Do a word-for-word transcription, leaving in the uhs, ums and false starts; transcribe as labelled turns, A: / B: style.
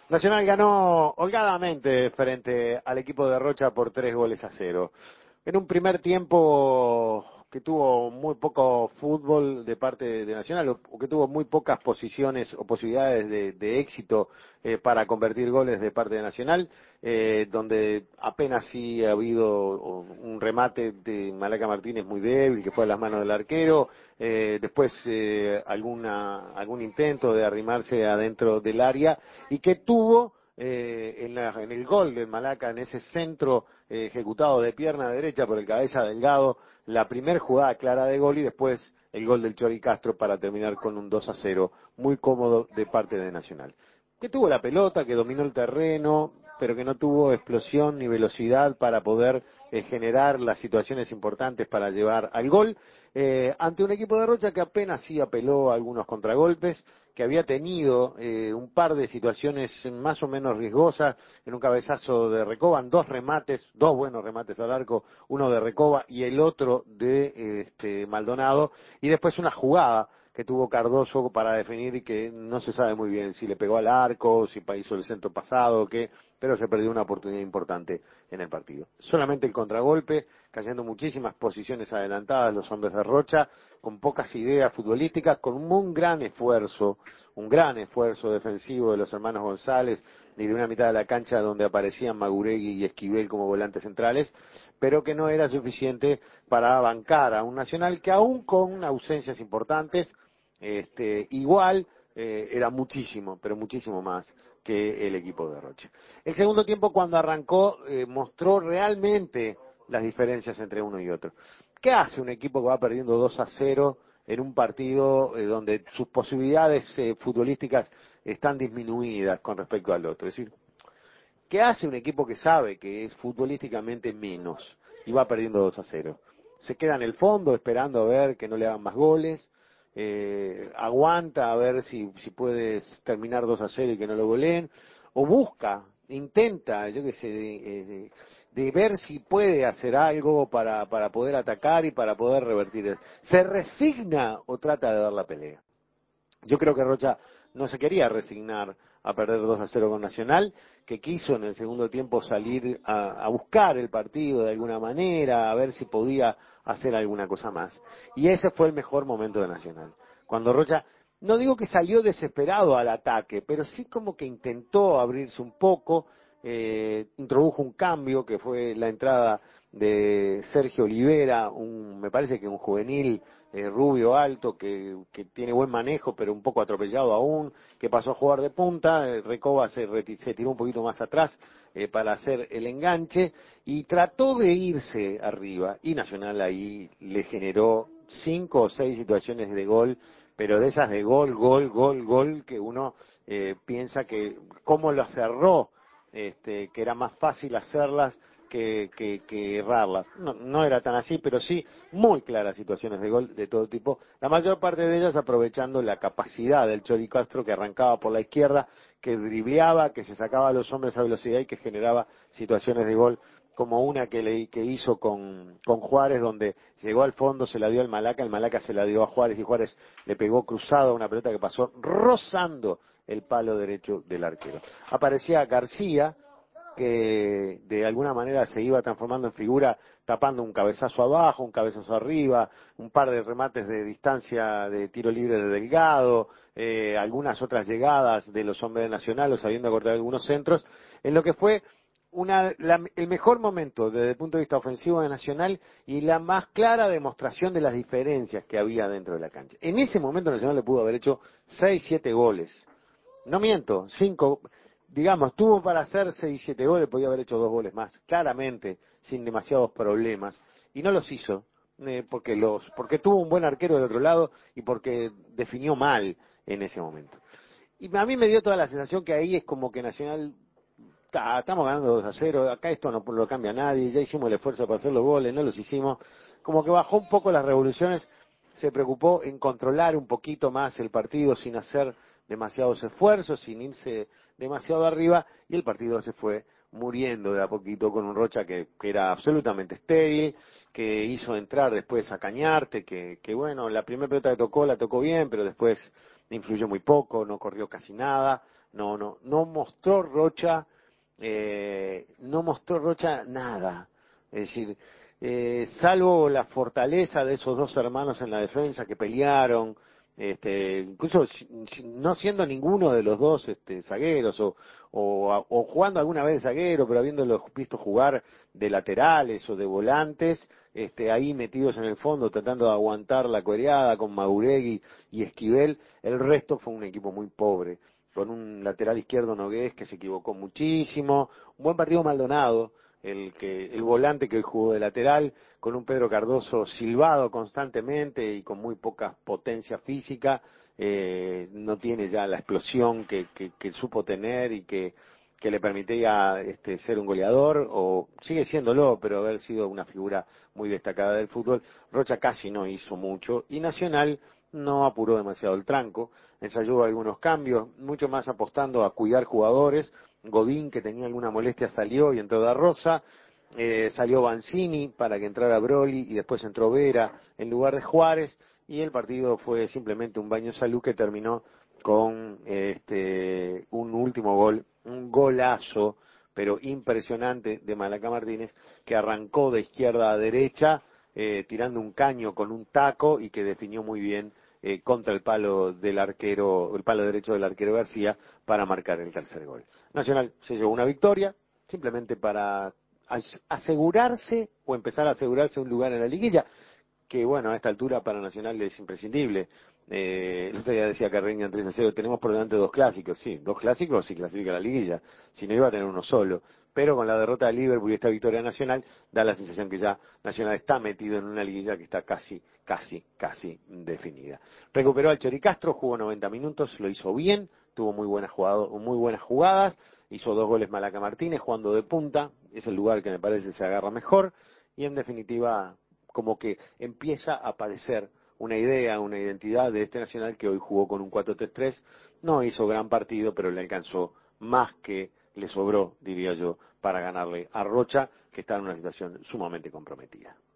A: Nacional ganó holgadamente frente al equipo de Rocha por tres goles a cero. En un primer tiempo que tuvo muy poco fútbol de parte de Nacional, o que tuvo muy pocas posiciones o posibilidades de, de éxito eh, para convertir goles de parte de Nacional, eh, donde apenas sí ha habido un remate de Malaca Martínez muy débil, que fue a las manos del arquero, eh, después eh, alguna, algún intento de arrimarse adentro del área, y que tuvo eh, en, la, en el gol del Malaca, en ese centro eh, ejecutado de pierna derecha por el cabeza Delgado, la primer jugada clara de gol y después el gol del Chori Castro para terminar con un dos a cero, muy cómodo de parte de Nacional. Que tuvo la pelota, que dominó el terreno, pero que no tuvo explosión ni velocidad para poder eh, generar las situaciones importantes para llevar al gol, eh, ante un equipo de Rocha que apenas sí apeló a algunos contragolpes, que había tenido eh, un par de situaciones más o menos riesgosas, en un cabezazo de Recoba, en dos remates, dos buenos remates al arco, uno de Recoba y el otro de este, Maldonado, y después una jugada que tuvo Cardoso para definir y que no se sabe muy bien si le pegó al arco, si hizo el centro pasado o qué, pero se perdió una oportunidad importante en el partido. Solamente el contragolpe, cayendo muchísimas posiciones adelantadas los hombres de Rocha, con pocas ideas futbolísticas, con un, un gran esfuerzo, un gran esfuerzo defensivo de los hermanos González y de una mitad de la cancha donde aparecían Maguregui y Esquivel como volantes centrales, pero que no era suficiente para bancar a un Nacional que aún con ausencias importantes, este, igual eh, era muchísimo, pero muchísimo más que el equipo de Rocha. El segundo tiempo, cuando arrancó, eh, mostró realmente las diferencias entre uno y otro. ¿Qué hace un equipo que va perdiendo dos a cero en un partido eh, donde sus posibilidades eh, futbolísticas están disminuidas con respecto al otro? Es decir, ¿qué hace un equipo que sabe que es futbolísticamente menos y va perdiendo dos a cero? Se queda en el fondo esperando a ver que no le hagan más goles, eh, aguanta a ver si, si puedes terminar dos a cero y que no lo goleen, o busca, intenta, yo qué sé, de, de, de ver si puede hacer algo para, para poder atacar y para poder revertir. Se resigna o trata de dar la pelea. Yo creo que Rocha no se quería resignar a perder dos a cero con Nacional, que quiso en el segundo tiempo salir a, a buscar el partido de alguna manera, a ver si podía hacer alguna cosa más. Y ese fue el mejor momento de Nacional. Cuando Rocha, no digo que salió desesperado al ataque, pero sí como que intentó abrirse un poco, eh, introdujo un cambio que fue la entrada de Sergio Olivera, un, me parece que un juvenil eh, rubio, alto, que, que tiene buen manejo, pero un poco atropellado aún, que pasó a jugar de punta. eh, Recoba se, reti- se tiró un poquito más atrás eh, para hacer el enganche y trató de irse arriba, y Nacional ahí le generó cinco o seis situaciones de gol, pero de esas de gol, gol, gol, gol, que uno eh, piensa que cómo lo cerró, este, que era más fácil hacerlas que, que, que errarlas. No, no era tan así, pero sí muy claras situaciones de gol de todo tipo, la mayor parte de ellas aprovechando la capacidad del Chori Castro, que arrancaba por la izquierda, que dribleaba, que se sacaba a los hombres a velocidad y que generaba situaciones de gol, como una que, le, que hizo con, con Juárez, donde llegó al fondo, se la dio al Malaca, el Malaca se la dio a Juárez y Juárez le pegó cruzado a una pelota que pasó rozando el palo derecho del arquero. Aparecía García, que de alguna manera se iba transformando en figura, tapando un cabezazo abajo, un cabezazo arriba, un par de remates de distancia de tiro libre de Delgado, eh, algunas otras llegadas de los hombres de Nacional, o sabiendo cortar algunos centros, en lo que fue una, la, el mejor momento desde el punto de vista ofensivo de Nacional y la más clara demostración de las diferencias que había dentro de la cancha. En ese momento Nacional le pudo haber hecho seis, siete goles. No miento, cinco, digamos, tuvo para hacer seis, siete goles, podía haber hecho dos goles más, claramente, sin demasiados problemas, y no los hizo, eh, porque los, porque tuvo un buen arquero del otro lado y porque definió mal en ese momento. Y a mí me dio toda la sensación que ahí es como que Nacional, ta, estamos ganando dos a cero, acá esto no lo cambia nadie, ya hicimos el esfuerzo para hacer los goles, no los hicimos, como que bajó un poco las revoluciones, se preocupó en controlar un poquito más el partido sin hacer demasiados esfuerzos, sin irse demasiado arriba, y el partido se fue muriendo de a poquito con un Rocha que, que era absolutamente estéril, que hizo entrar después a Cañarte, que, que bueno, la primera pelota que tocó la tocó bien, pero después influyó muy poco, no corrió casi nada, no, no, no mostró Rocha, eh, no mostró Rocha nada. Es decir, eh, salvo la fortaleza de esos dos hermanos en la defensa que pelearon, este, incluso si- si- no siendo ninguno de los dos este, zagueros o, o, a- o jugando alguna vez de zaguero, pero habiéndolos visto jugar de laterales o de volantes, este, ahí metidos en el fondo tratando de aguantar la coreada con Maguregui y Esquivel, el resto fue un equipo muy pobre, con un lateral izquierdo Nogués que se equivocó muchísimo, un buen partido Maldonado, el que el volante que hoy jugó de lateral, con un Pedro Cardoso silbado constantemente y con muy poca potencia física, eh, no tiene ya la explosión que, que, que supo tener y que, que le permitía este, ser un goleador, o sigue siéndolo, pero haber sido una figura muy destacada del fútbol. Rocha casi no hizo mucho, y Nacional no apuró demasiado el tranco, ensayó algunos cambios, mucho más apostando a cuidar jugadores. Godín, que tenía alguna molestia, salió y entró Da Rosa, eh, salió Banzini para que entrara Broly y después entró Vera en lugar de Juárez, y el partido fue simplemente un baño de salud que terminó con este un último gol, un golazo, pero impresionante, de Malaca Martínez, que arrancó de izquierda a derecha, eh, tirando un caño con un taco y que definió muy bien eh, contra el palo del arquero, el palo derecho del arquero García para marcar el tercer gol. Nacional se llevó una victoria, simplemente para as- asegurarse o empezar a asegurarse un lugar en la liguilla, que bueno, a esta altura para Nacional es imprescindible. Eh, el otro día decía Carreño en tres a cero, tenemos por delante dos clásicos, sí, dos clásicos y clasifica la liguilla, si no iba a tener uno solo. Pero con la derrota de Liverpool y esta victoria Nacional, da la sensación que ya Nacional está metido en una liguilla que está casi, casi, casi definida. Recuperó al Choricastro, jugó noventa minutos, lo hizo bien, tuvo muy buenas, jugado, muy buenas jugadas, hizo dos goles Malaca Martínez jugando de punta, es el lugar que me parece se agarra mejor, y en definitiva como que empieza a aparecer una idea, una identidad de este Nacional que hoy jugó con un cuatro tres tres, no hizo gran partido, pero le alcanzó más que le sobró, diría yo, para ganarle a Rocha, que está en una situación sumamente comprometida.